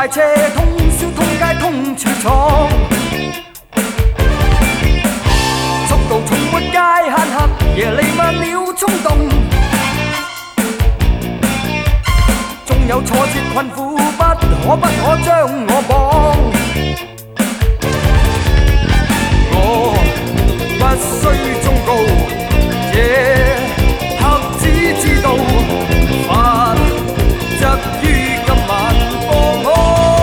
快車，通宵通街通處闖，速度從沒界限，黑夜彌漫了衝動，縱有挫折困苦，不可將我綁。我不需忠告，這刻只知道法則於今晚放開。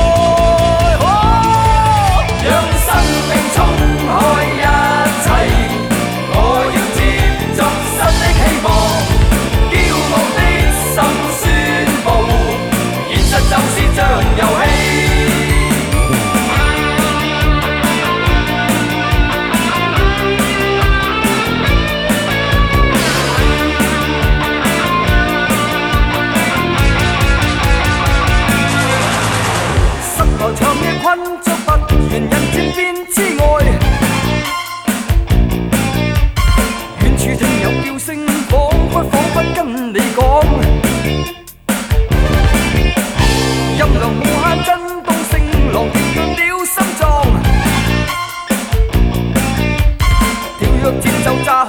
讓生命衝開一切，我要接觸新的希望，驕傲的心宣佈，現實就是像遊戲。長夜困着不願人漸變之外，遠處正有叫聲，彷彿跟你講，音量無限震動，聲浪跳動了心臟，跳躍節奏